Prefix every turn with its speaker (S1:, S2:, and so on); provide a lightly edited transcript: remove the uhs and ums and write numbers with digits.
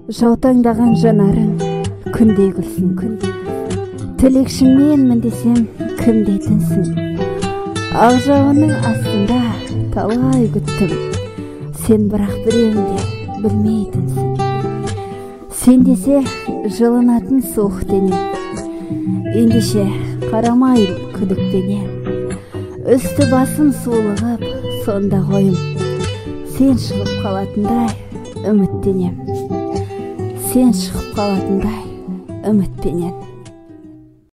S1: Жаутаңдаған жанарың күндей күлсін. Тілекшіңменмін десем, кім дейтінсің? Ақ жауынның астында талай күттім, сен бірақ біреуінде білмейтінсің. Сен десе жылынатын суық денем, ендеше қарамайым күдікпенен. Үсті басым суылығып, сонда қойым, сен шығып қалатындай үміттенем. Сен шығып қалатындай үмітпенен.